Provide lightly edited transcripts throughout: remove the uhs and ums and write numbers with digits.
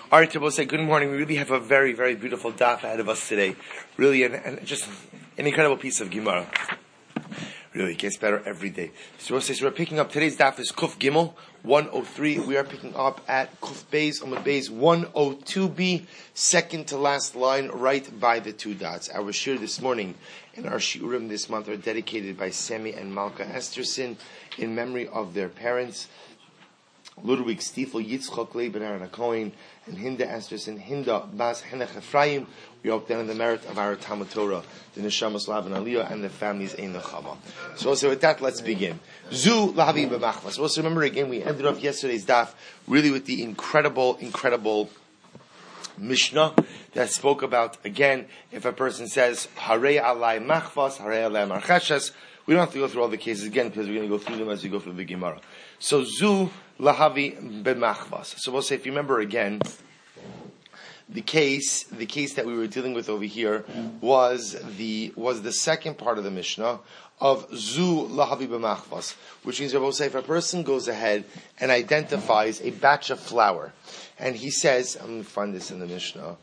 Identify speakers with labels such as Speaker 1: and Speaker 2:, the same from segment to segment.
Speaker 1: All right, we'll say good morning. We really have a very, very beautiful daf ahead of us today. Really, and just an incredible piece of Gemara. Really, it gets better every day. So we're picking up, today's daf is Kuf Gimel, 103. We are picking up at Kuf Beis, Amud Beis, 102b, second to last line, right by the two dots. Our shir this morning and our shiurim this month are dedicated by Semi and Malka Esterson in memory of their parents, Ludwig Stiefel, Yitzchok Leiben Aaron Cohen, and Hinda Esterson, Hinda Bas Henech Ephraim. We hope that in the merit of our Talmud Torah, the Neshama Slav and Aliyah, and the families Ein Nechama. So also with that, let's begin. Zu Lahavi B'machvas. Also remember again, we ended off yesterday's daf really with the incredible Mishnah that spoke about, again, if a person says, Harei Alai Machvas, Harei Alai Marcheshes, we don't have to go through all the cases again because we're going to go through them as we go through the Gemara. So Zu Lahavi B'machvas. So we'll say, if you remember again, the case that we were dealing with over here was the second part of the Mishnah of Zu Lahavi B'machvas, which means we'll say if a person goes ahead and identifies a batch of flour, and he says, I'm going to find this in the Mishnah.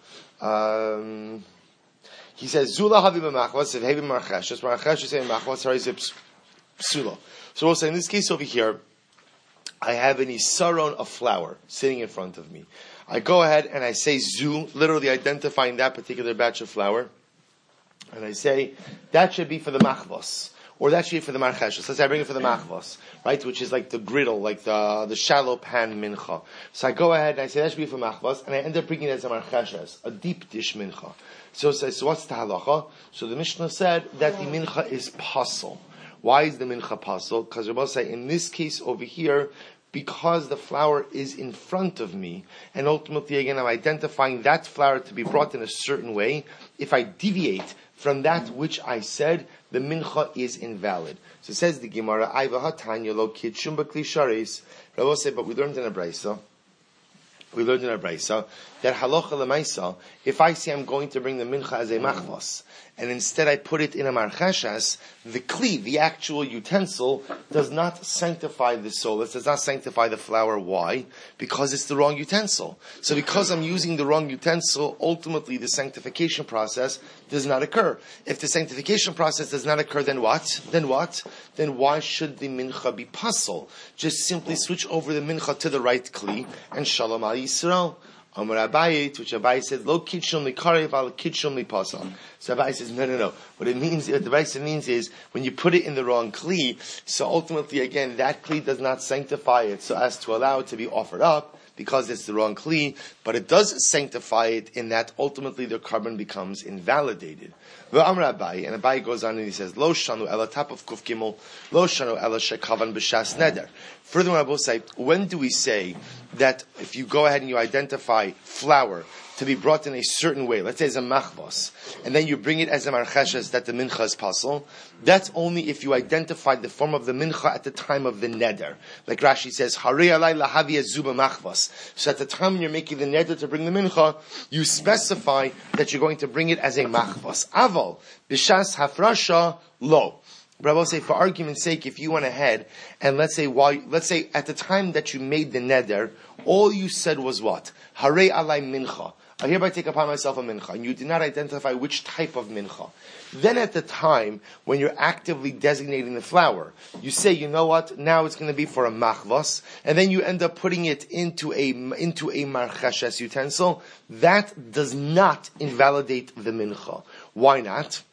Speaker 1: He says Zu Lahavi B'machvas, if Hevi Marcheshes, Marcheshes and Machvas are psula. So we'll say in this case over here, I have an isaron of flour sitting in front of me. I go ahead and I say Zu, literally identifying that particular batch of flour, and I say that should be for the machvos, or that should be for the marcheshes. Let's say I bring it for the machvos, right, which is like the griddle, like the shallow pan mincha. So I go ahead and I say that should be for machvos, and I end up bringing it as a marcheshes, a deep dish mincha. So what's the halacha? So the Mishnah said that the mincha is pasul. Why is the mincha pasul? Because Rabbi say in this case over here, because the flour is in front of me, and ultimately again I'm identifying that flour to be brought in a certain way, if I deviate from that which I said, the mincha is invalid. So it says the Gemara, Rabbi say, but we learned in a brayso that halacha lemaisa, if I say I'm going to bring the mincha as a machvos, and instead I put it in a marcheshes, the kli, the actual utensil, does not sanctify the soul. It does not sanctify the flour. Why? Because it's the wrong utensil. So because I'm using the wrong utensil, ultimately the sanctification process does not occur. If the sanctification process does not occur, then what? Then why should the mincha be pasul? Just simply switch over the mincha to the right kli, and shalom al Yisrael. Amar Abaye, which Abaye said, Lo kitshon li karev al kitshon li pasal. So Abaye says, no. What the Abaye means is, when you put it in the wrong kli, so ultimately again, that kli does not sanctify it so as to allow it to be offered up, because it's the wrong kli, but it does sanctify it in that ultimately the carbon becomes invalidated. Amar Abaye, and Abaye goes on and he says, Lo shanu ela, top of Kuf Gimel, Lo shanu ela shekavan b'shas neder. Furthermore, I will say, when do we say that if you go ahead and you identify flour to be brought in a certain way, let's say as a machvos, and then you bring it as a marcheshes that the mincha is pasul, that's only if you identify the form of the mincha at the time of the neder. Like Rashi says, Harei alai lahavi zuba machvos. So at the time when you're making the neder to bring the mincha, you specify that you're going to bring it as a machvos. Aval, b'shas hafrasha, lo. But I will say, for argument's sake, if you went ahead and let's say at the time that you made the neder, all you said was what? Harei alai mincha. I hereby take upon myself a mincha, and you did not identify which type of mincha. Then at the time when you're actively designating the flour, you say, you know what? Now it's going to be for a machvos, and then you end up putting it into a marcheshes utensil. That does not invalidate the mincha. Why not?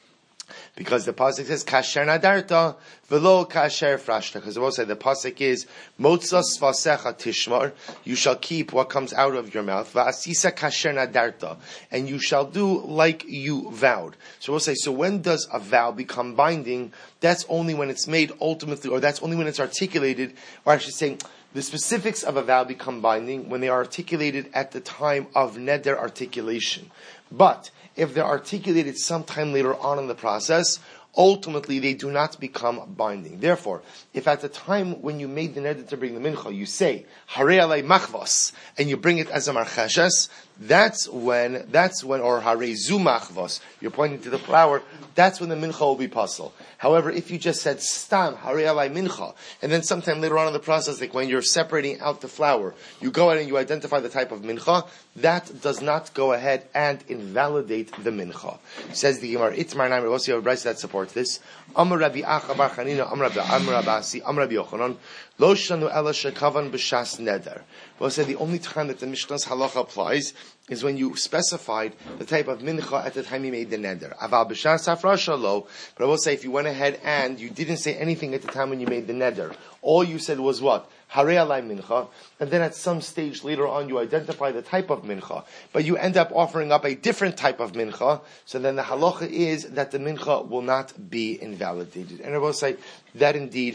Speaker 1: Because the pasuk says kasher nadarta velo kasher frashta. Because the say the pasuk is motzas vasecha tishmar. You shall keep what comes out of your mouth. Va'asisa kasher nadarta, and you shall do like you vowed. So we'll say, so when does a vow become binding? That's only when it's made ultimately, or that's only when it's articulated, or I should say, the specifics of a vow become binding when they are articulated at the time of neder articulation. But if they're articulated sometime later on in the process, ultimately they do not become binding. Therefore, if at the time when you made the neder to bring the mincha, you say, Harei alei machvos, and you bring it as a marcheshes, that's when, or Harei zu machvos, you're pointing to the flour, that's when the mincha will be puzzle. However, if you just said stam, Harei alei mincha, and then sometime later on in the process, like when you're separating out the flour, you go ahead and you identify the type of mincha, that does not go ahead and invalidate the mincha. Says the Gemara, Itmar Naim, we'll see a Bryce that supports this. Amar Rabbi Acha bar Chanina, Amar Rabbi Asi, Amar Rabbi Yochanan, Lo shanu ela shekavan b'shas neder. We'll say the only time that the Mishnah's halacha applies is when you specified the type of mincha at the time you made the neder. Aval b'shas hafrasha lo. But I will say if you went ahead and you didn't say anything at the time when you made the neder, all you said was what? Harei alei mincha, and then at some stage later on you identify the type of mincha, but you end up offering up a different type of mincha, so then the halacha is that the mincha will not be invalidated. And I will say that indeed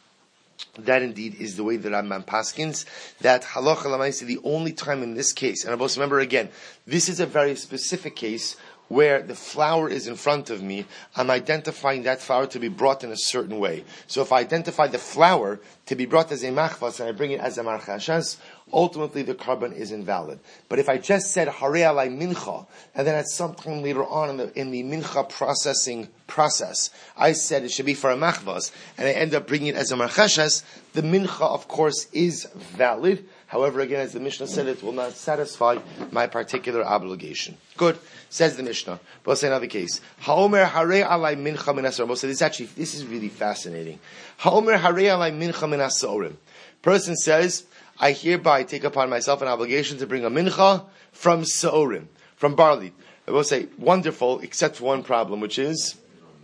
Speaker 1: is the way that Rambam paskins, that halacha l'maaseh, the only time in this case, and I will remember again, this is a very specific case where the flour is in front of me, I'm identifying that flour to be brought in a certain way. So if I identify the flour to be brought as a machvas and I bring it as a marchashas, ultimately the carbon is invalid. But if I just said Harei alei mincha, and then at some time later on in the mincha processing process, I said it should be for a machvas, and I end up bringing it as a marchashas, the mincha of course is valid. However, again, as the Mishnah said, it will not satisfy my particular obligation. Good. Says the Mishnah. We'll say another case. Ha'omer harei alai mincha min hasorim. We'll say this is really fascinating. Ha'omer harei alai mincha min hasorim. Person says, I hereby take upon myself an obligation to bring a mincha from saorim, from barley. I will say, wonderful, except for one problem, which is,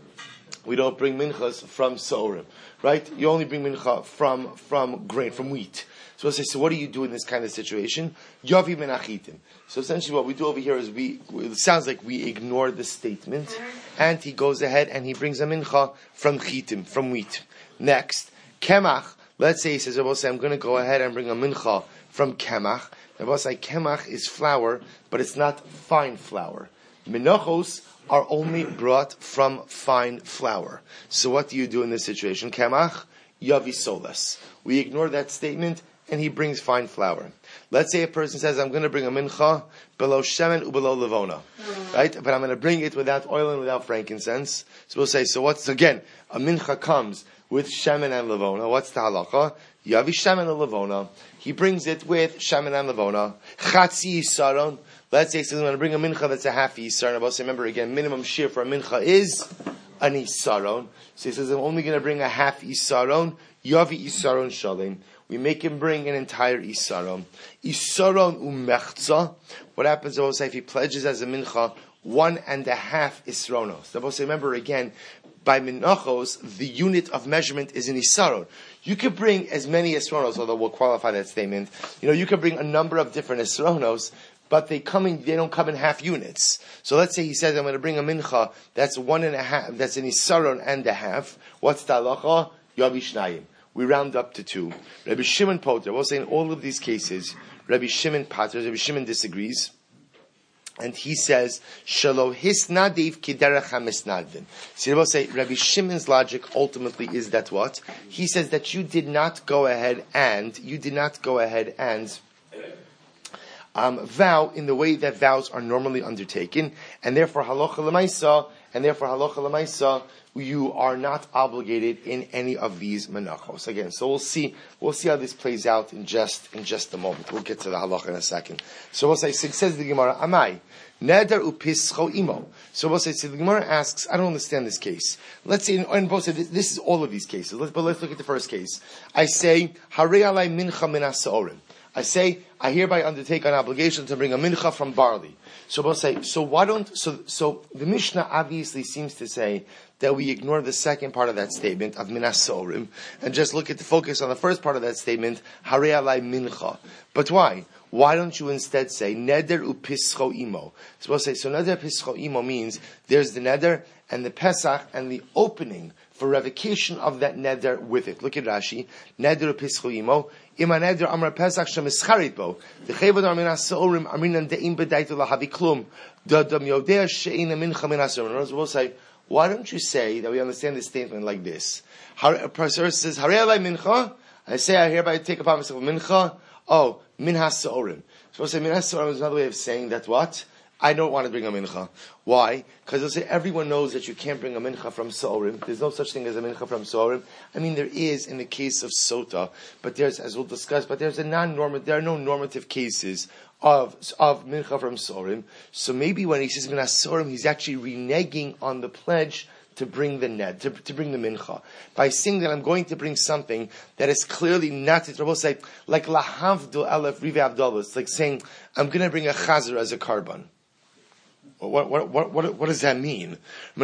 Speaker 1: we don't bring minchas from saorim. Right? You only bring mincha from grain, from wheat. So we'll say, so what do you do in this kind of situation? Yavi min achitim. So essentially what we do over here is it sounds like we ignore the statement, and he goes ahead and he brings a mincha from chitim, from wheat. Next, kemach. Let's say he says, I'm going to go ahead and bring a mincha from kemach. Kemach is flour, but it's not fine flour. Minochos are only brought from fine flour. So what do you do in this situation? Kemach, yavi solas. We ignore that statement, and he brings fine flour. Let's say a person says, I'm going to bring a mincha below shemen ubelow levona. Right? But I'm going to bring it without oil and without frankincense. So we'll say, again, a mincha comes with shemen and levona. What's the halacha? Yavi shemen and levona. He brings it with shemen and levona. Chatzi yisaron. Let's say he says, I'm going to bring a mincha that's a half yisaron. I'll say, remember again, minimum shear for a mincha is an yisaron. So he says, I'm only going to bring a half yisaron. Yavi yisaron shalem. We make him bring an entire isaron. Isaron umechza. What happens, I will say, if he pledges as a mincha 1.5 isronos. I will say, remember again, by minachos, the unit of measurement is an isaron. You could bring as many isronos, although we'll qualify that statement. You could bring a number of different isronos, but they don't come in half units. So let's say he says, I'm going to bring a mincha that's 1.5, that's an isaron and a half. What's the halacha? Yavi shnayim. We round up to 2. Rabbi Shimon Poter, we'll say in all of these cases, Rabbi Shimon disagrees, and he says, Shalo hisnadiv kiderech hamisnadvin. So we'll say, Rabbi Shimon's logic ultimately is that what? He says that you did not go ahead and vow in the way that vows are normally undertaken, and therefore halacha l'maisa, you are not obligated in any of these menachos. Again, so we'll see how this plays out in just a moment. We'll get to the halacha in a second. So we'll say, says the Gemara, Amai, neder upischo imo. So we'll say, the Gemara asks, I don't understand this case. Let's say, and both say, this is all of these cases. But let's look at the first case. I say, Harei alei mincha min hasorim. I say, I hereby undertake an obligation to bring a mincha from barley. So we'll say, so the Mishnah obviously seems to say that we ignore the second part of that statement of min hasorim and just look at the focus on the first part of that statement, Harei alei mincha. But why? Why don't you instead say neder upischo imo? So we'll say, so neder pischo imo means there's the neder and the pesach and the opening for revocation of that neder with it. Look at Rashi. Neder upischo imo. Ima neder amar pesach shemischarit bo. The chevod ar min hasorim aminan de'im b'daitu lahavi klum. Da'dam yodea she'ina mincha min hasorim. We'll say, why don't you say that we understand this statement like this? A person says, Harei alai mincha, I say, I hereby take upon myself a mincha, oh, minhas sa'orim. So we'll say, minhas sa'orim is another way of saying that what? I don't want to bring a mincha. Why? Because they'll say everyone knows that you can't bring a mincha from Sa'orim. There's no such thing as a mincha from Sa'orim. I mean, there is in the case of Sota, but there's, as we'll discuss, but there's there are no normative cases of mincha from Sa'orim. So maybe when he says mincha Sa'orim, he's actually reneging on the pledge to bring the ned, to bring the mincha. By saying that I'm going to bring something that is clearly not, Rabbi say, like lahavdul alef rive avdallah. It's like saying, I'm going to bring a chazer as a carbon. What does that mean? What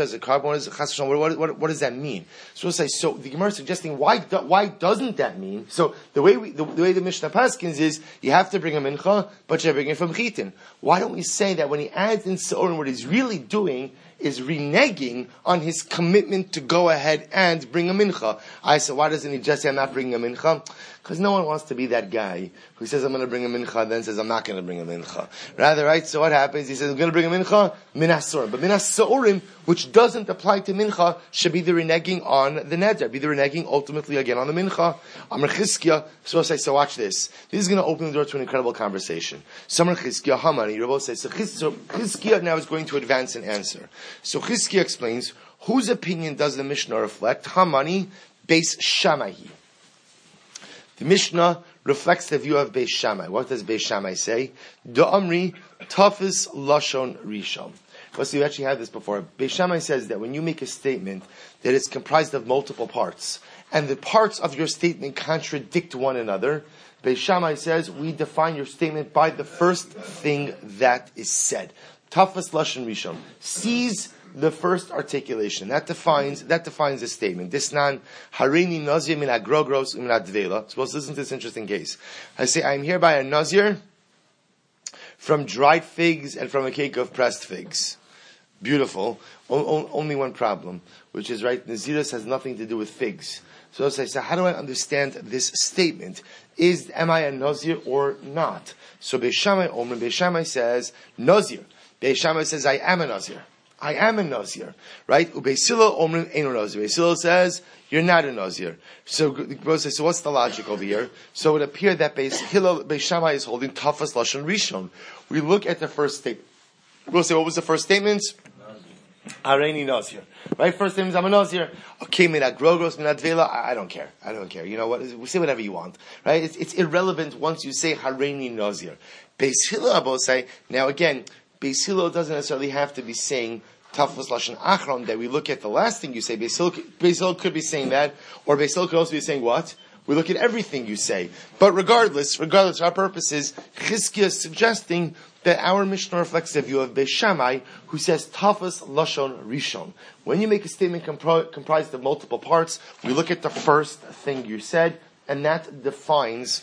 Speaker 1: does that mean? So we'll say, so the Gemara is suggesting why doesn't that mean? So the way the Mishnah Paskins is you have to bring a mincha, but you bring it from chitin. Why don't we say that when he adds in Sa'orim, what he's really doing is reneging on his commitment to go ahead and bring a mincha? I said, why doesn't he just say I'm not bringing a mincha? Because no one wants to be that guy who says I'm going to bring a mincha, then says I'm not going to bring a mincha. Rather, right? So what happens? He says I'm going to bring a mincha, minas sa'orim. But minas sa'orim, which doesn't apply to mincha, should be the reneging on the neder, be the reneging ultimately again on the mincha. Amar Chizkiya, so I say, so watch this. This is going to open the door to an incredible conversation. So Amar Chizkiya, Hamani, Rabbi says, so Chizkiya now is going to advance an answer. So Chizkiya explains, whose opinion does the Mishnah reflect? Hamani, Beis Shammai. The Mishnah reflects the view of Beis Shammai. What does Beis Shammai say? Da'amri tafis lashon rishon. Well, so you actually had this before. Beis Shammai says that when you make a statement that is comprised of multiple parts, and the parts of your statement contradict one another, Beis Shammai says we define your statement by the first thing that is said. Tafis lashon rishon. Seize the first articulation. That defines the statement. This nan harini nazir min agrogros min advela. So let's listen to this interesting case. I say, I am hereby a nazir from dried figs and from a cake of pressed figs. Beautiful. Only one problem, which is, right, Naziris has nothing to do with figs. So I say, so how do I understand this statement? Am I a nazir or not? So Beis Shammai says, nazir. Beis Shammai says, I am a nazir. I am a nazir, right? Beis Hillel omrim eino nazir. Beis Hillel says you're not a nazir. So what's the logic over here? So it appears that Beis Shammai is holding tafas lashon rishon. We look at the first statement. We'll say, what was the first statement? Hareini nazir, right? First statement is I'm a nazir. Okay, minat grogros minat vela. I don't care. You know what? Say whatever you want, right? It's irrelevant once you say hareini nazir. Beis Hillel both say now again. Beis Hillel doesn't necessarily have to be saying Tafos Lashon Achron, that we look at the last thing you say. Beis Hillel could be saying that, or Beis Hillel could also be saying what? We look at everything you say. But regardless, our purposes, Chizkiya is suggesting that our Mishnah reflects the view of Beis Shammai, who says Tafos Lashon Rishon. When you make a statement comprised of multiple parts, we look at the first thing you said, and that defines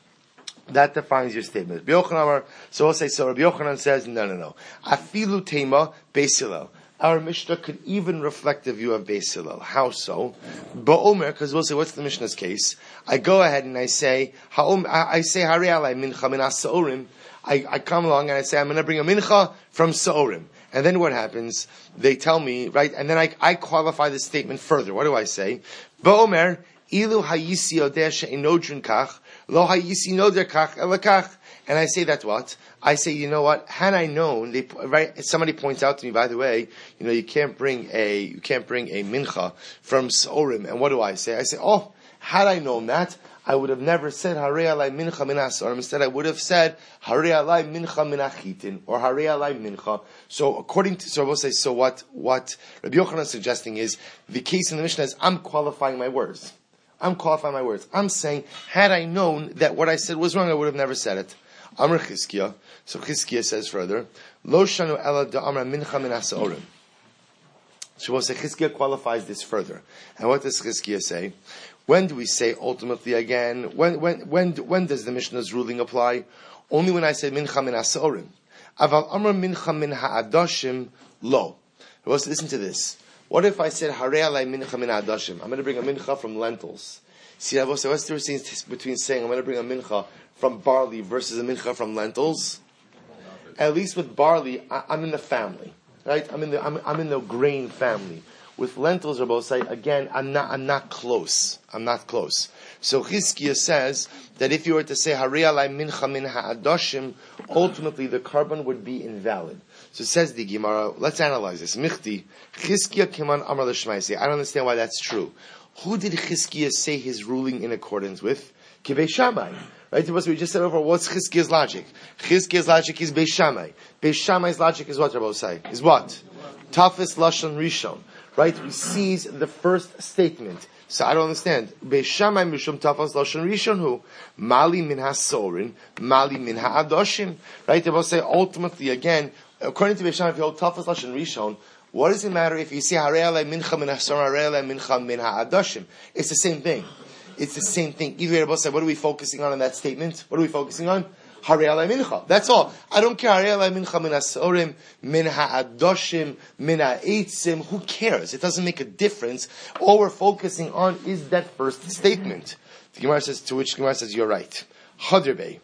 Speaker 1: your statement. So we'll say, so Rabbi Yochanan says, no. Afilu tema Beis Hillel. Our Mishnah could even reflect the view of Beis Hillel. How so? Ba'omer, because we'll say, what's the Mishnah's case? I go ahead and I say, Harei alai mincha min ha'sa'orim. I come along and I say, I'm going to bring a mincha from Sa'orim. And then what happens? They tell me, right? And then I qualify the statement further. What do I say? Ba'omer, ilu hayisi odeh she'inodrin kach, lo hayisi noder kach elakach. And I say that what? I say, you know what? Had I known, right? Somebody points out to me, by the way, you can't bring a mincha from Sa'orim. And what do I say? I say, oh, had I known that, I would have never said Harei alai mincha min ha'sa'orim. Instead, I would have said Harei alai mincha min hachitin or Harei alai mincha. So we'll say, so what Rabbi Yochanan is suggesting is the case in the Mishnah is I'm qualifying my words. I'm saying, had I known that what I said was wrong, I would have never said it. Amar Chizkiya. So Chizkiya says further, Lo shanu ela da'amra mincha min ha'sa'orim. So we'll say Chizkiya qualifies this further. And what does Chizkiya say? When do we say ultimately again? When does the Mishnah's ruling apply? Only when I say mincha min ha'sa'orim. Aval amra mincha min ha'adashim lo. Well, listen to this. What if I said Harei alai mincha min ha'adashim? I'm going to bring a mincha from lentils. See, what's the difference between saying I'm going to bring a mincha from barley versus a mincha from lentils? At least with barley, I'm in the family. right? I'm in the grain family. With lentils, Rabbi say again, I'm not close. I'm not close. So Chizkiah says that if you were to say Harei alai mincha min ha'adoshim, ultimately the carbon would be invalid. So it says the Gemara. Let's analyze this. Michti Chizkiah kiman amar l'shmaisi. I don't understand why that's true. Who did Chizkiah say his ruling in accordance with? Beis Shammai. Right? We just said over what's Chizkiah's logic. Chizkiah's logic is Beis Shammai. Beis Shammai's logic is what, Rabbi say? Is what? Tafis lashon rishon. Right? He sees the first statement. So I don't understand. Beis Shammai mishum tafas lashon rishon hu mali min hasorin, mali min ha'adoshim. Right? They both say ultimately again, according to Beis Shammai, if you hold tafas lashon rishon, what does it matter if you say harei alai mincha min hasorin, harei alai mincha min ha'adoshim? It's the same thing. It's the same thing. Either way, Rabbi say, what are we focusing on in that statement? What are we focusing on? Harei alai mincha. That's all. I don't care. Harei alai mincha min hasorim, min ha'adoshim, min ha'eitzim. Who cares? It doesn't make a difference. All we're focusing on is that first statement. The Gemara says, to which Gemara says, you're right. Haderbei.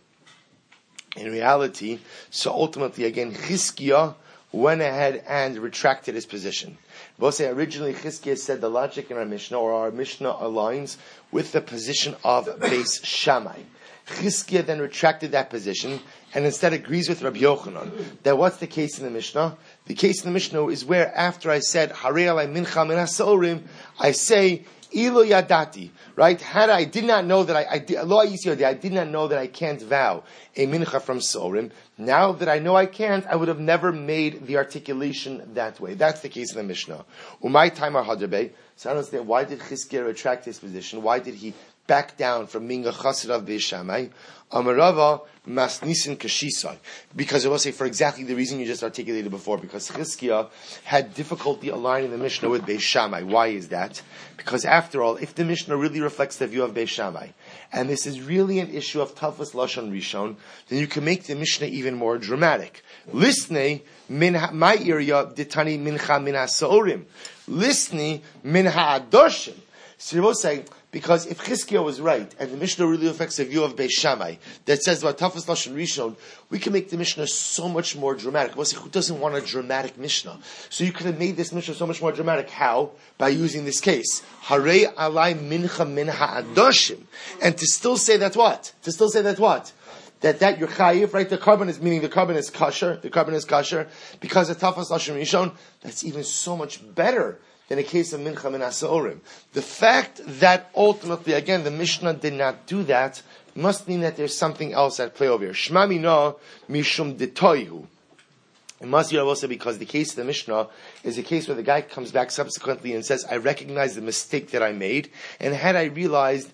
Speaker 1: In reality, so ultimately again, Chizkiah went ahead and retracted his position. We'll say originally Chizkiah said the logic in our Mishnah, or our Mishnah aligns with the position of Beis Shammai. Chizkiah then retracted that position and instead agrees with Rabbi Yochanan that what's the case in the Mishnah? The case in the Mishnah is where after I said Harei alai mincha min hasorim, I say Ilo yadati, right? Had I did not know that I did not know that I can't vow a mincha from sorim. Now that I know I can't, I would have never made the articulation that way. That's the case in the Mishnah. Umay timer haderbe. So I don't understand, why did Chizkiah retract his position? Why did he back down from being a chassid of Beis Shammai? Amarava masnisin kashisai. Because I will say for exactly the reason you just articulated before, because Chizkiah had difficulty aligning the Mishnah with Beis Shammai. Why is that? Because after all, if the Mishnah really reflects the view of Beis Shammai, and this is really an issue of Tafas Lashon Rishon, then you can make the Mishnah even more dramatic. Listnei min my area ditani mincha min hasorim. Listnei min ha'adoshim. So you're both saying, because if Chizkiah was right, and the Mishnah really affects the view of Beis Shammai, that says about Tafas Lashon Rishon, we can make the Mishnah so much more dramatic. We'll say, who doesn't want a dramatic Mishnah? So you could have made this Mishnah so much more dramatic. How? By using this case. Harei alai mincha min ha'adoshim. And to still say that what? To still say that what? That you're chayiv, right? The carbon is kosher. The carbon is kosher. Because of Tafas Lashon Rishon, that's even so much better in a case of mincha min hasorim. The fact that ultimately, again, the Mishnah did not do that must mean that there's something else at play over here. Shma mina mishum detoihu. It must be also because the case of the Mishnah is a case where the guy comes back subsequently and says, I recognize the mistake that I made, and had I realized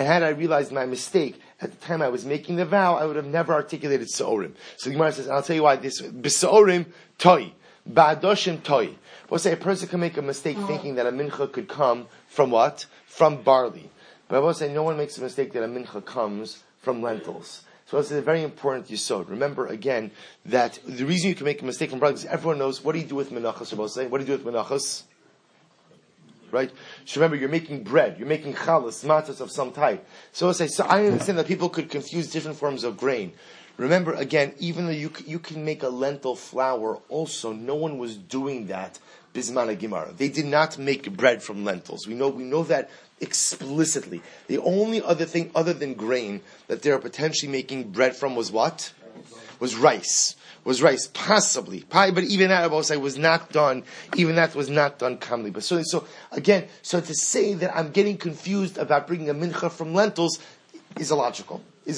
Speaker 1: my mistake at the time I was making the vow, I would have never articulated Sa'orim. So the Gemara says, and I'll tell you why this, B'Sa'orim toi, Ba'adoshim toi. We'll say a person can make a mistake thinking that a mincha could come from what? From barley. But I will say no one makes a mistake that a mincha comes from lentils. So it's a very important yesod. Remember again that the reason you can make a mistake from barley is everyone knows what do you do with menachos. What do you do with menachos? Right? So remember, you're making bread, you're making chalas, matzos of some type. So I understand that people could confuse different forms of grain. Remember again, even though you can make a lentil flour also, no one was doing that bisman Gemara. They did not make bread from lentils. We know that explicitly. The only other thing other than grain that they are potentially making bread from was what? Was rice. Possibly. But even that, I will say, was not done. Even that was not done calmly. But so to say that I'm getting confused about bringing a mincha from lentils is illogical.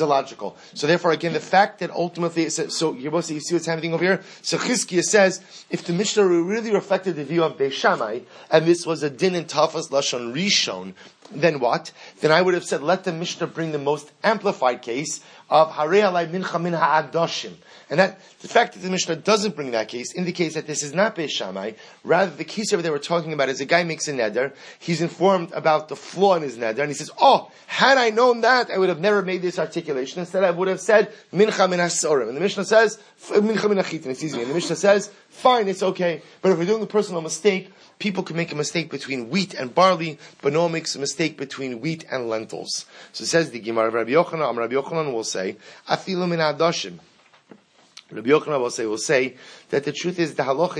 Speaker 1: So therefore, again, the fact that ultimately, so you see what's happening over here? So Chizkiah says, if the Mishnah really reflected the view of Beis Shammai, and this was a din in Tafas Lashon Rishon, then what? Then I would have said, let the Mishnah bring the most amplified case of Harei alai mincha min ha'adoshim. And that, the fact that the Mishnah doesn't bring that case indicates that this is not Beis Shammai. Rather, the case over there we're talking about is a guy makes a neder, he's informed about the flaw in his neder, and he says, had I known that, I would have never made this articulation. Instead, I would have said, mincha min hasorim. And the Mishnah says, mincha min hachitin, and the Mishnah says, fine, it's okay. But if we're doing a personal mistake, people can make a mistake between wheat and barley, but no one makes a mistake between wheat and lentils. So it says the Gemara, Rabbi Yochanan will say, afilu min hadoshim. Rabbi Yochanan will say that the truth is, the halacha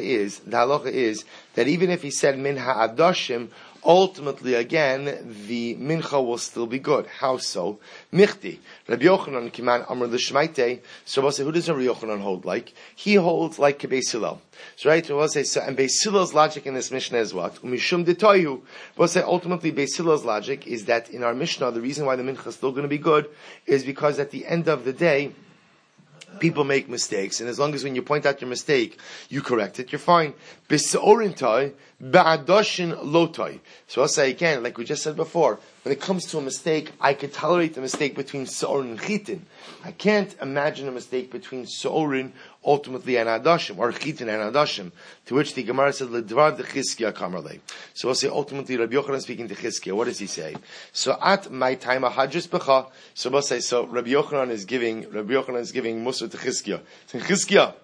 Speaker 1: is that even if he said min ha'adashim, ultimately again the mincha will still be good. How so? Michti. Rabbi Yochanan kiman amr l'shmaite. So we'll say, who does Rabbi Yochanan hold like? He holds like Beis Hillel. So right, we'll say, so, and Beis Hillel's logic in this Mishnah is what? Umishum detoyu. We'll say ultimately Beis Hillel's logic is that in our Mishnah, the reason why the mincha is still going to be good is because at the end of the day, people make mistakes, and as long as when you point out your mistake, you correct it, you're fine. B'se'orintai, ba'adoshin lotai. So I'll say again, like we just said before, when it comes to a mistake, I can tolerate the mistake between se'orin and chitin. I can't imagine a mistake between se'orin, ultimately, and adashim, or chitin and adashim, to which the Gemara said, l'dvar d'chizkiya kamarle. So we'll say, ultimately, Rabbi Yochanan speaking to Chizkiya, what does he say? So at my time, ahadris b'cha, so we'll say, so Rabbi Yochanan is giving Musa to Chizkiya. So Chizkiya,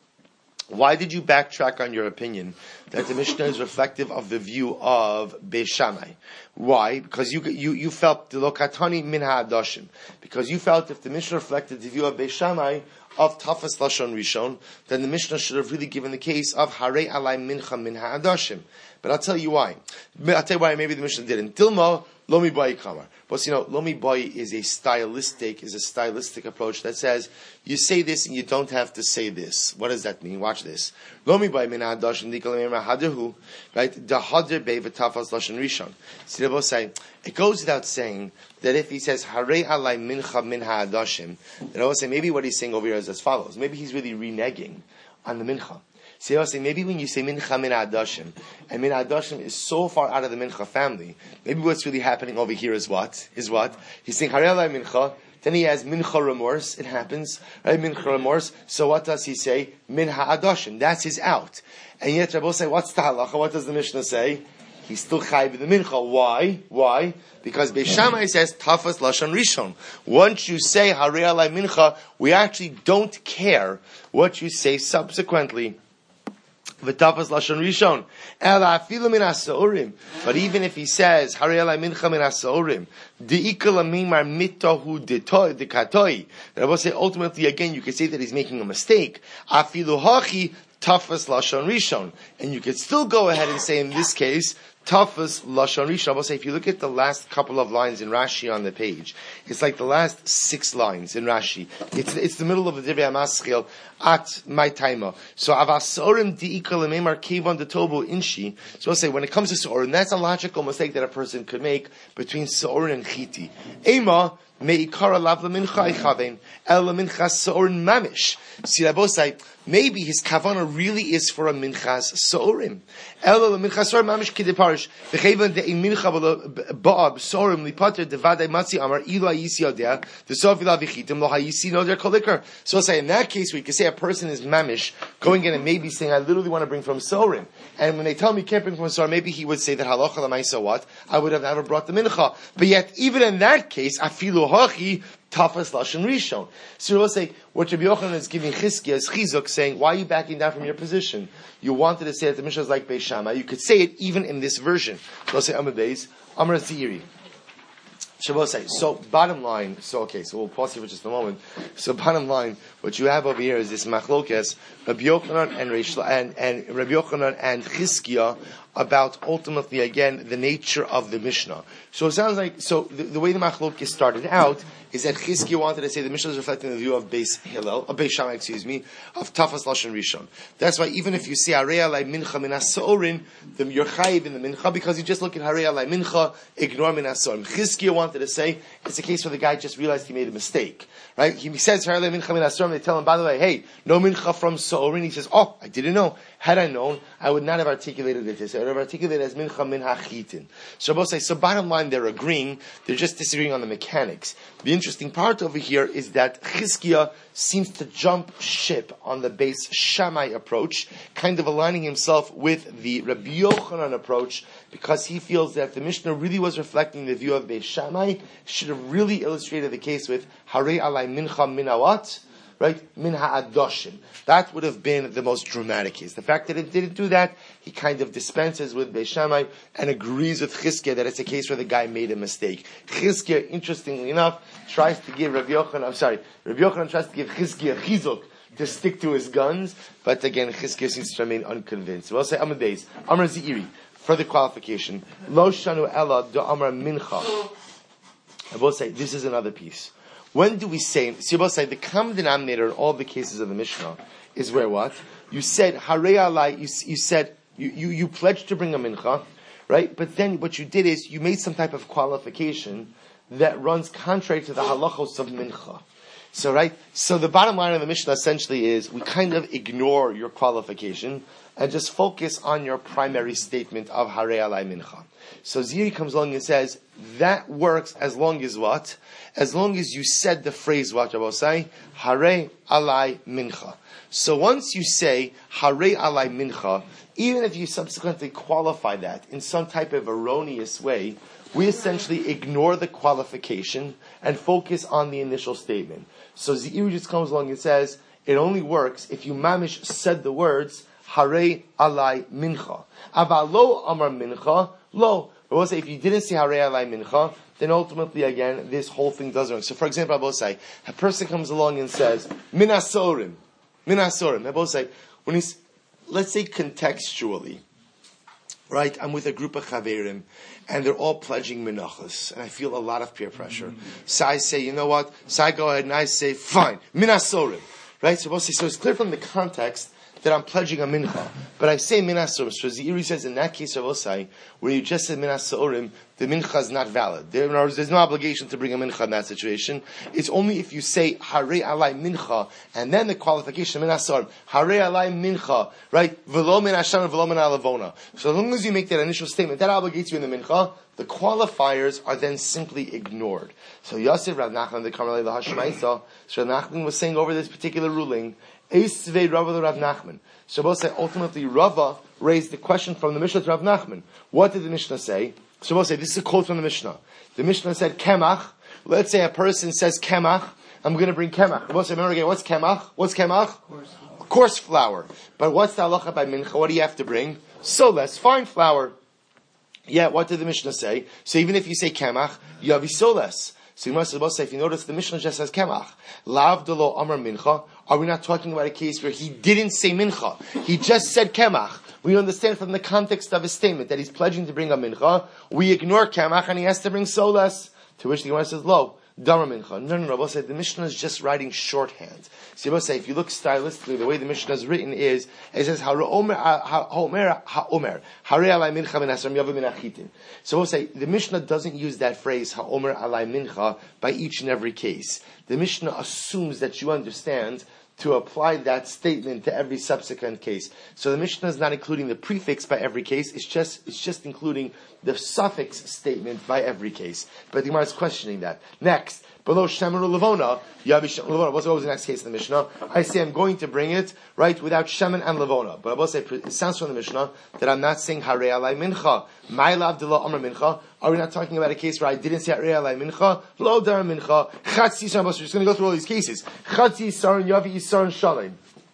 Speaker 1: why did you backtrack on your opinion that the Mishnah is reflective of the view of Beis Shammai? Why? Because you felt the lokatani min ha'adashim. Because you felt if the Mishnah reflected the view of Beis Shammai of Tafas Lashon Rishon, then the Mishnah should have really given the case of Harei Alai Mincha min ha'adashim. But I'll tell you why. Maybe the Mishnah didn't. Dilma Lomi Bai Kamar. But Lomi Bai is a stylistic approach that says, you say this and you don't have to say this. What does that mean? Watch this. Lomi Bai min ha'adashim dikalim ha'adahu, right? Dahader Bei v'tafas Lashon Rishon. See, they both say, it goes without saying that if he says, Harei Alai Mincha min ha'adashim, then I will say, maybe what he's saying over here is as follows. Maybe he's really reneging on the Mincha. See, I was saying, maybe when you say mincha min ha'adashim, and min ha'adashim is so far out of the mincha family, maybe what's really happening over here is what? He's saying, Harei Alai mincha, then he has mincha remorse, it happens, right? Mincha remorse, so what does he say? Min ha'adashim, that's his out. And yet Rabbi say, what's the halacha? What does the Mishnah say? He's still chayv in the mincha. Why? Because Beis Shammai says, Tafas Lashon Rishon. Once you say Harei Alai mincha, we actually don't care what you say subsequently. V'tafas Lashon Rishon. Ela afilu min ha'sa'urim. But even if he says, Harei Alai mincha min ha'sa'urim, de'ikal amimar mitahu dekatoi. Then I will say, ultimately, again, you could say that he's making a mistake. Afilu hachi Tafas Lashon Rishon. And you could still go ahead and say, in this case, Tafas Lashon Rishon. I will say, if you look at the last couple of lines in Rashi on the page, it's like the last 6 lines in Rashi. It's the middle of the Divrei HaMaschil at my timer. So avasorim diikal lememar kevon detobu inshi. So I'll say, when it comes to Sorim, that's a logical mistake that a person could make between Sorim and Chiti. Ema meikara lav lemincha ichaven el lemincha Sorim mamish. See, I both say, maybe his kavana really is for a minchas Sorim. El lemincha Sorim mamish kideparish v'chevan de mincha ba'ab Sorim lipater devadei matzi amar ilo hayisi odea desofila v'chitim lo hayisi no der kolikar. So I'll say, in that case, we can say a person is mamish, going in and maybe saying, I literally want to bring from Sorim. And when they tell me you can't bring from Sorim, maybe he would say that halacha l'maisa what? I would have never brought the mincha. But yet, even in that case, afilu hachi tafas lashon rishon. So we'll say, what Rabbi Yochanan is giving Chizkiya is chizuk, saying, why are you backing down from your position? You wanted to say that the Mishnah is like Beis Shammai. You could say it even in this version. So we'll say, Amar Beis, Amar Ziri. Shabbos say, so bottom line, so we'll pause here for just a moment. So bottom line, what you have over here is this machlokes, Rabbi Yochanan and Rabbi Yochanan and Chizkiya about ultimately again the nature of the Mishnah. So it sounds like, the way the machlokes started out is that Chizkiya wanted to say the Mishnah is reflecting the view of Beis Shammai, of Tafas Lashon Rishon. That's why even if you say Harei Alai mincha min ha'sa'urin, you're chayiv in the mincha because you just look at Harei Alai mincha, ignore min ha'sa'urin. Chizkiya wanted to say it's a case where the guy just realized he made a mistake. Right? He says Harei Alai mincha min ha'sa'urin. They tell him, by the way, hey, no mincha from sa'urin. He says, oh, I didn't know. Had I known, I would not have articulated it this. I would have articulated it as mincha min hachitin. So both say, so bottom line, they're agreeing. They're just disagreeing on the mechanics. The interesting part over here is that Chizkiya seems to jump ship on the Beis Shammai approach, kind of aligning himself with the Rabbi Yochanan approach, because he feels that if the Mishnah really was reflecting the view of Beis Shammai, should have really illustrated the case with Harei Alai mincha min ha'at, right? Min ha'adashim. That would have been the most dramatic case. The fact that it didn't do that, he kind of dispenses with Beis Shammai and agrees with Chizkiya that it's a case where the guy made a mistake. Chizkiya, interestingly enough, Rabbi Yochanan tries to give Chizkiya chizuk to stick to his guns, but again, Chizkiah seems to remain unconvinced. We'll say Amar Beis, Amar Zeiri, further qualification. Lo shanu ela do Amar mincha. I will say, this is another piece. When do we say, so you will say, the common denominator in all the cases of the Mishnah is where what? You said, Harei alai, you said, you pledged to bring a mincha, right? But then what you did is, you made some type of qualification that runs contrary to the halachos of mincha. So, right? So the bottom line of the Mishnah essentially is, we kind of ignore your qualification and just focus on your primary statement of Harei alai mincha. So Ziri comes along and says, that works as long as what? As long as you said the phrase what I will say, Harei alai mincha. So once you say Harei alai mincha, even if you subsequently qualify that in some type of erroneous way, we essentially ignore the qualification and focus on the initial statement. So Ziri just comes along and says, it only works if you mamish said the words Harei alai mincha. Ava lo amar mincha, lo. I will say, if you didn't say Harei alai mincha, then ultimately, again, this whole thing doesn't work. So, for example, I will say, a person comes along and says, min asorim. I will say, when he's, let's say contextually, right, I'm with a group of chaverim, and they're all pledging menachos, and I feel a lot of peer pressure. So I say, you know what? So I go ahead and I say, fine, min asorim. Right? So it's clear from the context that I'm pledging a mincha. But I say min asorim. So Zeiri says in that case of Osai, where you just said min asorim, the mincha is not valid. There's no obligation to bring a mincha in that situation. It's only if you say Harei alai mincha, and then the qualification min asorim, Harei alai mincha, right? V'lo min Hashem, v'lo min alavona. So as long as you make that initial statement, that obligates you in the mincha. The qualifiers are then simply ignored. So Yosef Rav Nachman, the Kamalei Lahashmaisa, so Rav Nachman was saying over this particular ruling, Eisvei Rava Rav Nachman. So both say ultimately Rava raised the question from the Mishnah to Rav Nachman. What did the Mishnah say? So both say this is a quote from the Mishnah. The Mishnah said kemach. Let's say a person says kemach. I'm going to bring kemach. Both say, remember again, what's kemach? What's kemach? Coarse flour. But what's the halacha by mincha? What do you have to bring? So less fine flour. Yeah, what did the Mishnah say? So even if you say kemach, you have isoles. So you must say, if you notice, the Mishnah just says kemach. Lav delo amar mincha. Are we not talking about a case where he didn't say mincha? He just said kemach. We understand from the context of his statement that he's pledging to bring a mincha. We ignore kemach and he has to bring solas. To which the Gemara says, lo, damar mincha. No, Rabbi said the Mishnah is just writing shorthand. So Rabbi say, if you look stylistically, the way the Mishnah is written is, it says, ha'omer, harei alai mincha ben asram yavu min achitin. So Rabbi say, the Mishnah doesn't use that phrase, ha'omer alai mincha, by each and every case. The Mishnah assumes that you understand to apply that statement to every subsequent case. So the Mishnah is not including the prefix by every case, it's just including the suffix statement by every case. But the Gemara is questioning that. Next, below Shemer Levona, Levona. What was the next case in the Mishnah? I say I'm going to bring it, right, without Shemen and Levona. But I will say, it sounds from the Mishnah that I'm not saying Harei alai mincha. My lav de lo amar mincha. Are we not talking about a case where I didn't say Harei alai mincha? Lo dar mincha. Chatzi Yisar. We're just going to go through all these cases. Chatzi Yisar and Yavi Yisar and Shalem.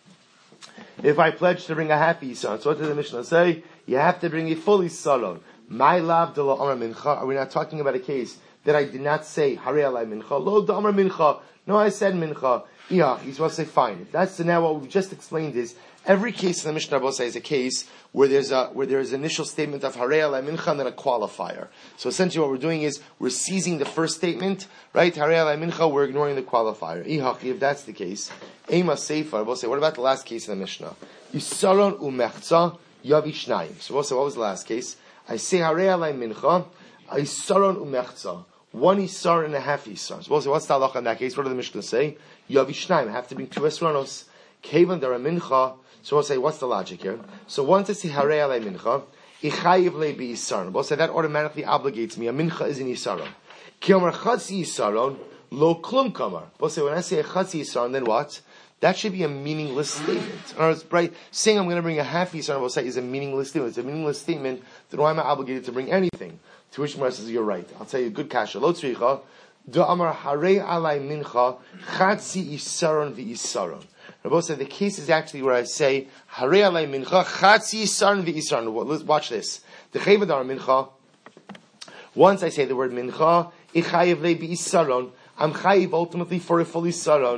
Speaker 1: If I pledge to bring a half Yisar, so what did the Mishnah say? You have to bring a full Yisar. My lav de lo amar mincha. Are we not talking about a case that I did not say Harei alai mincha? Lo da amar mincha. No, I said mincha. Yeah, he's supposed to say fine. That's now what we've just explained is every case in the Mishnah Rabbi is a case where there's an initial statement of Harei alai mincha and then a qualifier. So essentially what we're doing is we're seizing the first statement, right? Harei alai mincha, we're ignoring the qualifier. If that's the case, Ema Sefer, Rabbi say, what about the last case in the Mishnah? Yisaron umechza yavi shnayim. So Rabbi say, what was the last case? I say Harei alai mincha, Yisaron umechza. One Isar and a half Isar. So what's the halacha in that case? What did the Mishnah say? Yavi shnayim. I have to bring two esronos. Kevan dara mincha. So we'll say, what's the logic here? So once I say Harei alai mincha, ichayiv le bi Isaron. We'll say that automatically obligates me. A mincha is an Isaron. Ki amar chatzi Isaron, lo klum kamar. We'll say, when I say a chatzi Isaron, then what? That should be a meaningless statement. In other words, right, saying I'm going to bring a half Isaron, we'll say, is a meaningless statement. It's a meaningless statement, then why am I obligated to bring anything? To which Gemara says, you're right. I'll tell you a good kasha. Lo tzricha, do amar Harei alai mincha, chatzi Isaron v'isaron. Rabbi said the case is actually where I say Harei alai mincha chatzi Isaron v'isaron. Watch this. The chayvadar mincha. Once I say the word mincha, ichayiv le b'isaron. I'm chayiv ultimately for a full isaron.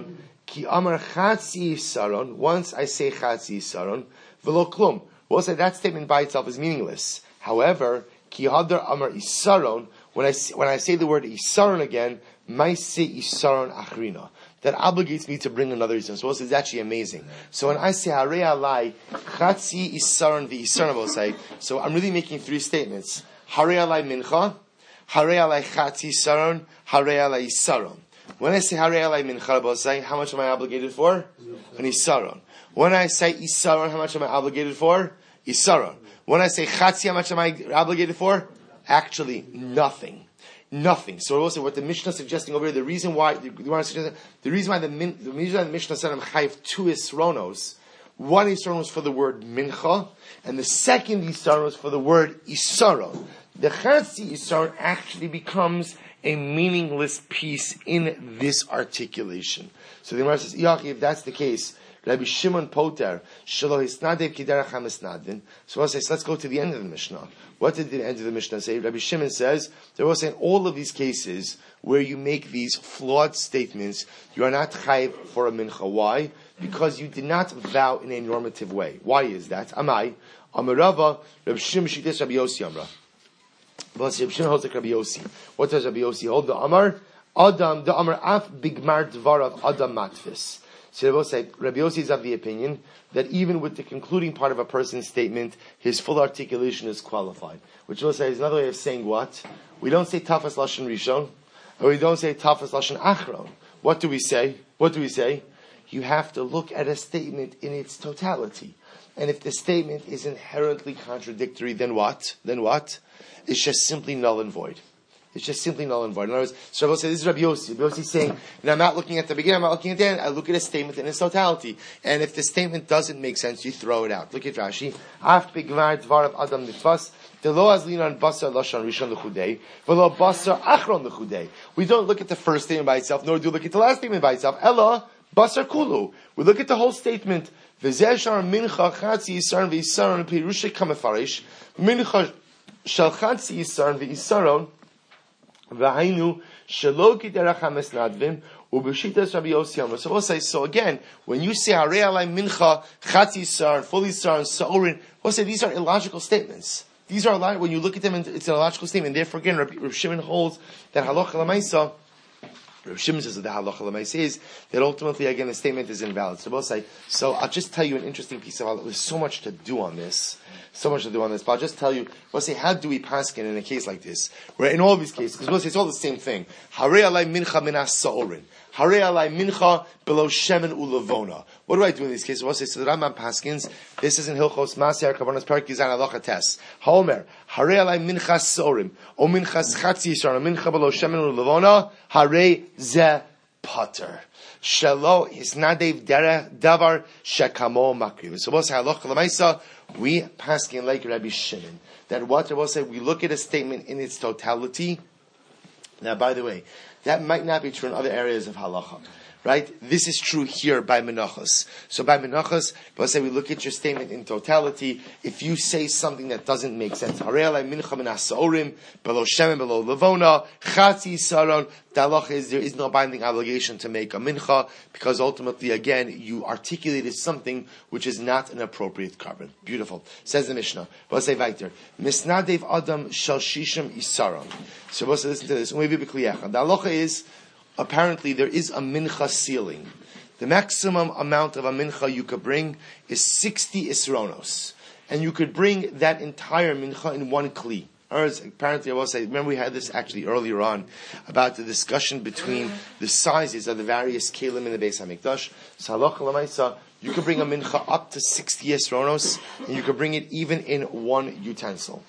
Speaker 1: Ki amar chatzi isaron. Once I say chatzi isaron, v'lo klum. We'll say that statement by itself is meaningless. However, ki hadar amar isaron. When I say the word isaron again, maise isaron achrina. That obligates me to bring another isaron. So it's actually amazing. So when I say harei alai chatzi isaron v'isaron, we'll say. So I'm really making three statements. Harei alai mincha, harei alai chatzi isaron, harei alai isaron. When I say harei alai mincha, we'll say, how much am I obligated for? An isaron. When I say isaron, how much am I obligated for? Isaron. When I say chatzi, how much am I obligated for? Actually, nothing. Nothing. So also what the Mishnah is suggesting over here, the reason why the Mishnah said I'm chayiv two isronos, one isron was for the word mincha, and the second isron was for the word isaron. The chatzi isaron actually becomes a meaningless piece in this articulation. So the Gemara says, if that's the case, Rabbi Shimon Poter, Shelo Hisnadev Kiderach HaMisnadin. So we'll say, so let's go to the end of the Mishnah. What did the end of the Mishnah say? Rabbi Shimon says, they will say in all of these cases where you make these flawed statements, you are not chayiv for a mincha. Why? Because you did not vow in a normative way. Why is that? Amai, Amarava, Rabbi Shimon Shites Rabbi Yossi Amra. But Rabbi Shimon holds like Rabbi Yossi. What does Rabbi Yossi hold? The Amar, Adam, the Amar Af Bigmar Dvarav Adam Matfis. So they will say, Rabbi Yossi is of the opinion that even with the concluding part of a person's statement, his full articulation is qualified. Which will say is another way of saying what? We don't say Tafas Lashon Rishon, or we don't say Tafas Lashon Achron. What do we say? You have to look at a statement in its totality. And if the statement is inherently contradictory, then what? It's just simply null and void. It's just simply null and void. In other words, so Rabbi say, this is Rabbi Yossi. Rabbi Yossi is saying, I'm not looking at the beginning, I'm not looking at the end. I look at a statement in its totality. And if the statement doesn't make sense, you throw it out. Look at Rashi. Af bigmar dvarav adam nitvas. Delo azlinan basar lashon rishon lechudei. Velo basar achron lechudei. We don't look at the first statement by itself, nor do we look at the last statement by itself. Ella basar kulu. We look at the whole statement. V'zeh shar mincha chatzi yisaron v'yisaron pirusha kamefarish. Mincha shal chatzi yisaron v'yisaron. V'hainu shelo kiderach hamesnadvim ubeshitas Rabbi Yossi Amar. So we'll say, so again, when you say harei alai mincha chatzi yisaron, full yisaron, sa'orin, we'll say these are illogical statements. These are when you look at them, it's an illogical statement. Therefore, again, Rabbi Shimon holds that halacha l'maisa. Rabbi Shimon says that the halacha l'maisa is that ultimately, again, the statement is invalid. So we'll say, so I'll just tell you an interesting piece of halacha. There's so much to do on this. But I'll just tell you, we'll say, how do we paskin in a case like this? Where in all these cases, because we'll say it's all the same thing. Harei alai mincha minas sa'orin. Harei alai mincha below shemen ulavona. What do I do in these cases? We'll say, so the Rambam paskins, this is in Hilchos Maser Kavanas Perak Yizan Halacha Tes. Haomer, harei alai mincha sa'orim, o minchas chatzi yisar, o mincha below shemen ulavona, harei ze pater. Shelo hisnadev davar shekamo makriv. So we'll say, halacha l'maisa, we paskin like Rabbi Shimon. That what I will say, we look at a statement in its totality. Now, by the way, that might not be true in other areas of halacha. Right? This is true here by Menachos. So by Menachos, we'll say we look at your statement in totality. If you say something that doesn't make sense, Harei alai mincha min ha'sa'orim, below shemen, below levona, chatzi saron, the halacha is there is no binding obligation to make a mincha, because ultimately, again, you articulated something which is not an appropriate carbon. Beautiful. Says the Mishnah. We'll say weiter. Misnadev adam shal shishim isaron. So we'll say, listen to this. The halacha is, apparently there is a mincha ceiling. The maximum amount of a mincha you could bring is 60 isronos. And you could bring that entire mincha in one kli. Or apparently I will say, remember we had this actually earlier on about the discussion between the sizes of the various kelim in the Beis HaMikdash. So halacha l'maisa, you could bring a mincha up to 60 isronos, and you could bring it even in one utensil.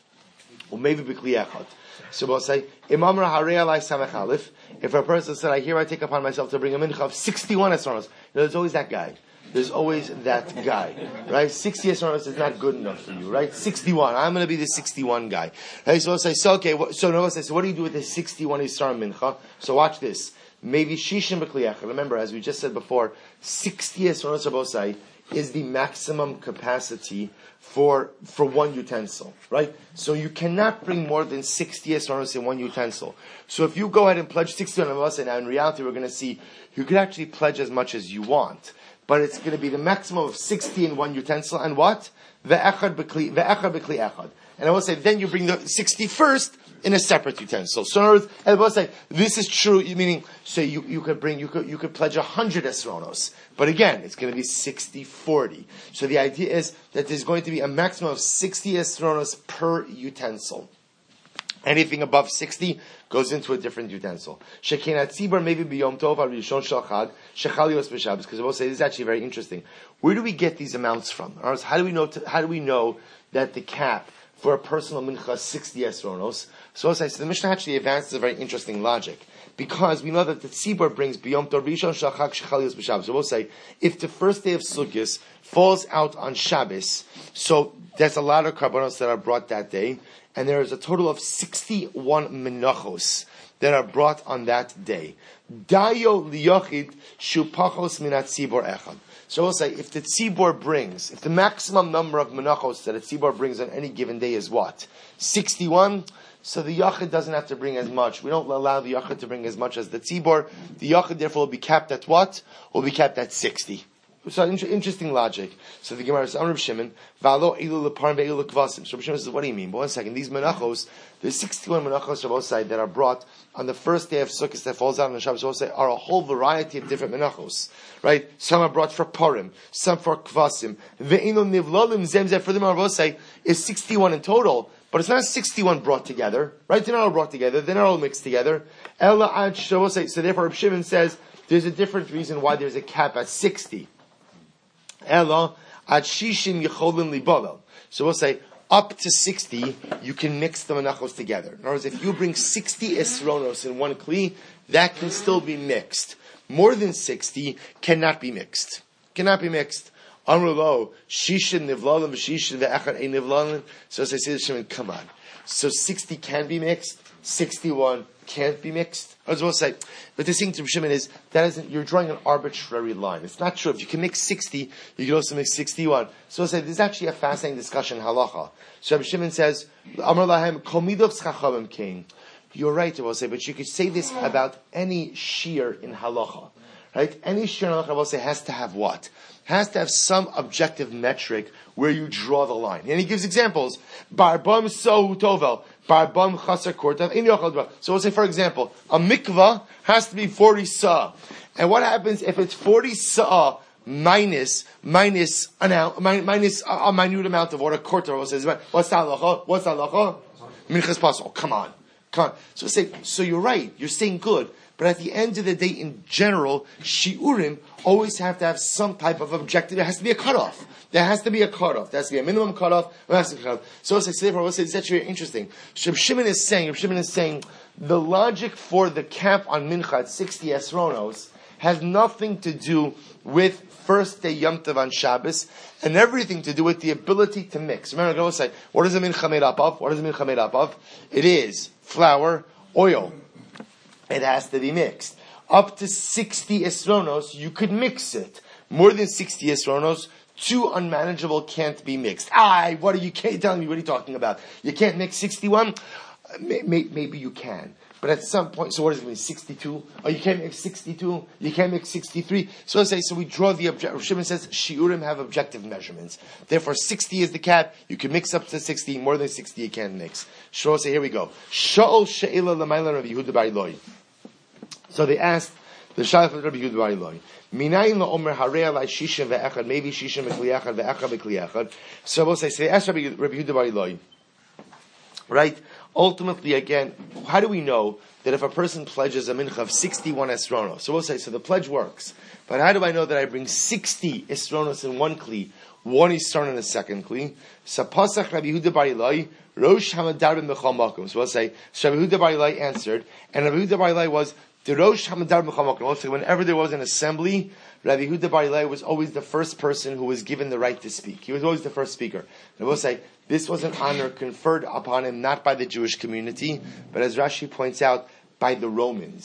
Speaker 1: Or maybe b'kli echad. So we'll say, Imamra harei alai samech aleph. If a person said, I take upon myself to bring a mincha of 61 esronos, there's always that guy. Right? 60 esronos is not good enough for you, right? 61. I'm going to be the 61 guy. Right? So we'll say, so what do you do with the 61 esron mincha? So watch this. Maybe shishim b'kli echad. Remember, as we just said before, 60 esronos abosai is the maximum capacity for one utensil, right? So you cannot bring more than 60 esronos in one utensil. So if you go ahead and pledge 60 on Amavasa, now in reality we're going to see you could actually pledge as much as you want, but it's going to be the maximum of 60 in one utensil, and what? Ve'echad b'kli echad. And I will say, then you bring the 60 first in a separate utensil. So in other words, I will say, this is true, meaning, say you could pledge 100 esronos. But again, it's going to be 60-40. So the idea is that there's going to be a maximum of 60 esronos per utensil. Anything above 60 goes into a different utensil. Shekinat tzibur maybe biyom tov al rishon shel chag shechal yos b'shabbos. Because I will say this is actually very interesting. Where do we get these amounts from? How do we know that the cap for a personal mincha is 60 esronos? So as I said, the Mishnah actually advances a very interesting logic. Because we know that the tzibur brings biyom tov rishon shel chag shechal yos b'shabbos. So we'll say, if the first day of Sukkot falls out on Shabbos, so there's a lot of karbanos that are brought that day, and there is a total of 61 menachos that are brought on that day. Dayo liyochid shupachos minat tzibor echad. So we'll say, if the maximum number of menachos that a tzibor brings on any given day is what? 61? So the yachid doesn't have to bring as much. We don't allow the yachid to bring as much as the tzibor. The yachid therefore will be capped at what? Will be capped at 60. So interesting logic. So the Gemara says, Amr Shimon, Valo Elu Leparn Ve'elu Lekvasim. So Shimon says, what do you mean? But one second, these menachos, there's 61 menachos Shabbosai that are brought on the first day of Sukkot that falls out on the Shabbos Shabbosai are a whole variety of different menachos. Right? Some are brought for Purim, some for Kvasim. Ve'enu Nivlolim Zemzeh for the Shabbosai is 61 in total. But it's not 61 brought together. Right? They're not all brought together. They're not all mixed together. Ella Ad Shabbosai. So therefore Shimon says, there's a different reason why there's a cap at 60. Elo at shishim yecholim libolel. So we'll say up to 60, you can mix the menachos together. In other words, if you bring 60 esronos in one kli, that can still be mixed. More than 60 cannot be mixed. Cannot be mixed. Amrulo shishin nivlalim v'shishin ve'echad ein nivlalim. So as I say to Shimon, come on. So 60 can be mixed. 61 can't be mixed. I was going to say, but the thing to Shimon is, you're drawing an arbitrary line. It's not true. If you can mix 60, you can also mix 61. So I say, there's actually a fascinating discussion in halacha. So Rabbi Shimon says, Amar lahem, kol midos chachamim kain. You're right, I will say, but you could say this about any shear in halacha. Right? Any shear in halacha, I will say, has to have what? Has to have some objective metric where you draw the line. And he gives examples. Barbam so tovel. Barbam chaser kortav. So we'll say, for example, a mikvah has to be 40 sa. And what happens if it's 40 sa minus a minute amount of water? Kortav says, what's the halacha? What's the halacha? Minchas pasol. Come on. So say, so you're right. You're saying good. But at the end of the day, in general, shiurim always have to have some type of objective. There has to be a cutoff. There has to be a cutoff. There has to be a minimum cutoff. So as I say, it's actually very interesting. Reb Shimon is saying the logic for the cap on mincha at 60 esronos has nothing to do with first day Yom Tov on Shabbos and everything to do with the ability to mix. Remember, I'm going to say, what is a mincha made up of? What is a mincha made up of? It is flour, oil. It has to be mixed. Up to 60 esronos, you could mix it. More than 60 esronos, too unmanageable, can't be mixed. What are you telling me? What are you talking about? You can't mix 61? Maybe you can. But at some point, so what does it mean? 62? Oh, you can't mix 62? You can't mix 63? So we draw the objective. Shimon says, shiurim have objective measurements. Therefore, 60 is the cap. You can mix up to 60. More than 60, you can't mix. So here we go. Sha'ol she'ela l'mayla Rabbi Yehuda bar Ilai. So they asked the Shayach of Rabbi Yehuda bar Ilai, Minayin la'omer harei alai shishim ve'echad, maybe shishim v'kli echad ve'echad v'kli echad. So we'll say, so they asked Rabbi Yehuda bar Ilai, right? Ultimately, again, how do we know that if a person pledges a mincha of 61 esronos? So we'll say, so the pledge works. But how do I know that I bring 60 esronos in one kli, one isron in the second kli? So Pasach Rabbi Yehuda bar Ilai, Rosh Hamadar ben Bechal Makom. So we'll say, so Rabbi Yehuda bar Ilai answered, and Rabbi Yehuda bar Ilai was, the Rosh Hamadar B'chal Makom. So whenever there was an assembly, Rabbi Yehuda bar Ilai was always the first person who was given the right to speak. He was always the first speaker. And I will say, this was an honor conferred upon him not by the Jewish community, but as Rashi points out, by the Romans.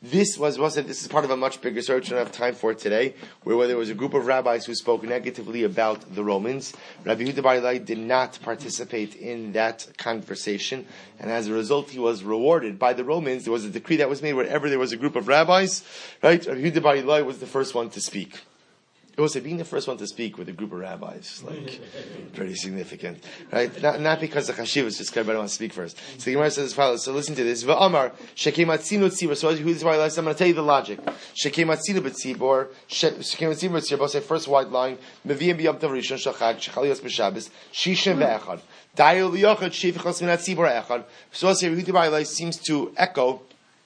Speaker 1: This is part of a much bigger story, which I don't have time for today, where there was a group of rabbis who spoke negatively about the Romans. Rabbi Yehuda Bar Ilai did not participate in that conversation, and as a result, he was rewarded by the Romans. There was a decree that was made wherever there was a group of rabbis, right? Rabbi Yehuda Bar Ilai was the first one to speak. It was being the first one to speak with a group of rabbis, like, pretty significant, right? Not because the chashiv is just everybody wants to speak first. So the Gemara says as follows, so listen to this. V'amar, she'kematzinu tzibor, so who's the I'm going to tell you the logic. She'kematzinu b'tzibor, she'kematzinu b'tzibor, I'll say first white line, meviyim b'yom tov rishon shachag, shechalios b'shabbos, shishin ve'echad. Dayo liyochad, shevichos minat tzibor echad. So I'll say, Yehuda Bar Ilai seems to echo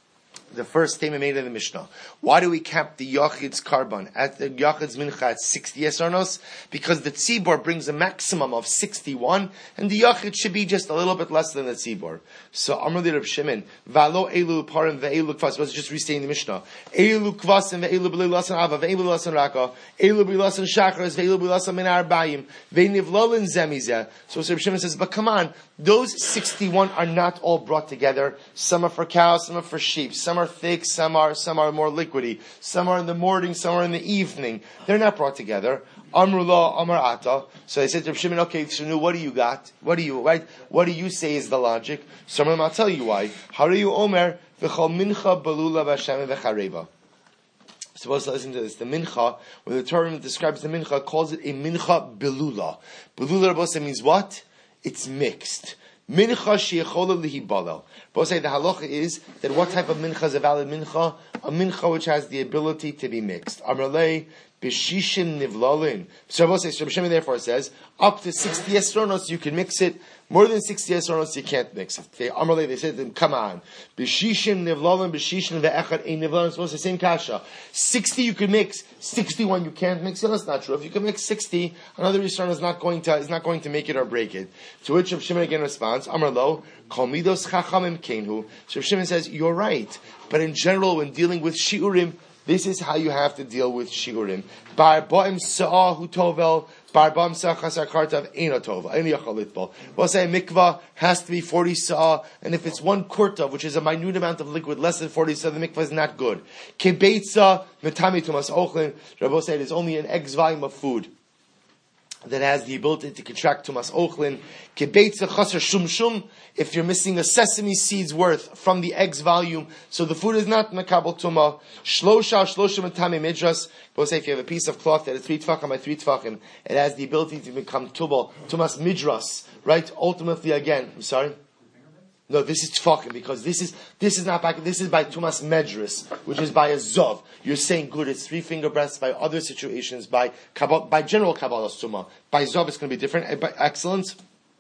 Speaker 1: the first statement made in the Mishnah. Why do we cap the Yachid's carbon at the Yachid's mincha at 60 esarnos? Because the tzibor brings a maximum of 61, and the Yachid should be just a little bit less than the tzibor. So Amar li Reb Shimon, v'alo elu parim ve'elu kvas. Let's just restating the Mishnah. Elu kvasim ve'elu b'li lasan ava ve'elu lasan raka elu b'li lasan shachars ve'elu b'li lasan min arbayim ve'nivlolin zemizeh. So Reb Shimon says, but come on, those 61 are not all brought together. Some are for cows, some are for sheep, some are thick, some are more liquidy, some are in the morning, some are in the evening. They're not brought together. Amrullah, Amar Ata. So they said to Reb Shimon, okay, Shanu, what do you got? What do you say is the logic? So I'll tell you why. How do you Omer v'chol mincha belula v'Hashem v'chareva? Supposed to listen to this. The mincha, when the Torah describes the mincha, calls it a mincha belula. Belula, Rabbi means what? It's mixed. Mincha sheyechola lihibalel. Both say the halacha is that what type of mincha is a valid mincha? A mincha which has the ability to be mixed. Amrlei b'shishin nivlalin. So both say, Rabbi Shimon therefore says, up to 60 esronos you can mix it. More than 60 esronos you can't mix it. They said to them, come on. B'shishin nivlalin, b'shishin ve'echad ein nivlalin. Supposed to say same kasha. 60 you can mix, 61 you can't mix it. That's not true. If you can mix 60, another esron is not going to make it or break it. To which Rabbi Shimon again responds, Amar lo, kol midos chachamim kenhu. So Rabbi Shimon says, you're right. But in general, when dealing with shiurim, this is how you have to deal with shiurim. Bar ba'im sa'ah hu tovel, bar ba'im sa'ah chasar kartav eino tovel, eino yachal litbol. We'll say mikvah has to be 40 sa'ah, and if it's one kurtav, which is a minute amount of liquid, less than 40 sa'ah, the mikvah is not good. Kebeitza metami tumas ochlin. Rabbi said it's only an X volume of food that has the ability to contract tumas ochlin. Kebeitza chasar shum shum. If you're missing a sesame seed's worth from the eggs volume, so the food is not makabel tuma. Shlosha matame midras. Both say if you have a piece of cloth that is 3 tfachim by 3 tfachim, it has the ability to become tumas midras. Right? Ultimately, again, I'm sorry. No, this is tfachim because this is not back. This is by tumas medras, which is by a zov. You're saying good. It's 3 finger breaths. By other situations, by general kabbalah tuma. By zov, it's going to be different. Excellent.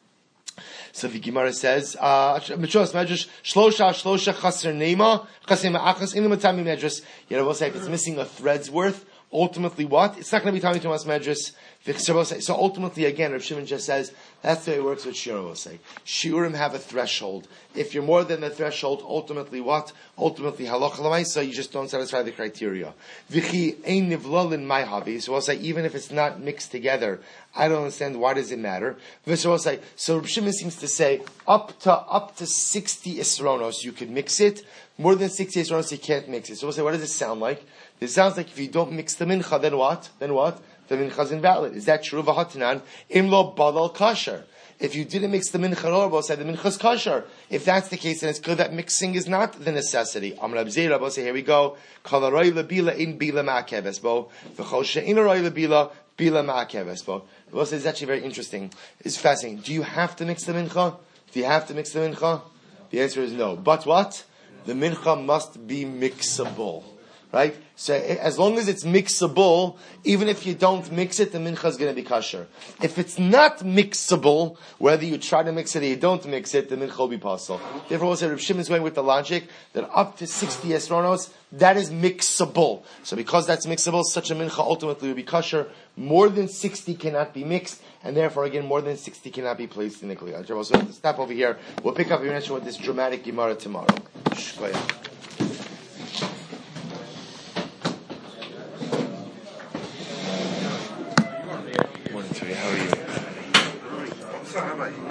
Speaker 1: So the Gemara says, Mitros Medrash, Shlosha Chaser Nema, Chaser Ma'achas, in the Matami Medrash. We'll say if it's missing a thread's worth, ultimately what? It's not going to be Tami Tumas Medrash. So ultimately, again, Rav Shimon just says, that's the way it works with Shiurim, we'll say. Shiurim have a threshold. If you're more than the threshold, ultimately what? Ultimately, halacha l'maisa, you just don't satisfy the criteria. V'chi ein nivlolin my hobby. So we'll say, even if it's not mixed together, I don't understand why does it matter. So we'll say, so Rav Shimon seems to say, up to 60 isronos, you can mix it. More than 60 isronos, you can't mix it. So we'll say, what does it sound like? It sounds like if you don't mix the mincha, then what? The mincha is invalid. Is that true? V'hatanan imlo badal kasher. If you didn't mix the mincha or say the mincha is kasher. If that's the case, then it's clear that mixing is not the necessity. Amar Abzei Rabbi say, here we go. Kol haroy lebila in bila ma'akeves bo. V'chol she'in haroy lebila bila ma'akeves bo. Rabbi says it's actually very interesting. It's fascinating. Do you have to mix the mincha? Do you have to mix the mincha? The answer is no. But what? The mincha must be mixable. Right? So as long as it's mixable, even if you don't mix it, the mincha is going to be kosher. If it's not mixable, whether you try to mix it or you don't mix it, the mincha will be possible. Therefore, also Reb Shimon is going with the logic that up to 60 esronos, that is mixable. So because that's mixable, such a mincha ultimately will be kosher. More than 60 cannot be mixed, and therefore, again, more than 60 cannot be placed in the kliyah. So let's stop over here. We'll pick up your mention with this dramatic Gemara tomorrow. How are you?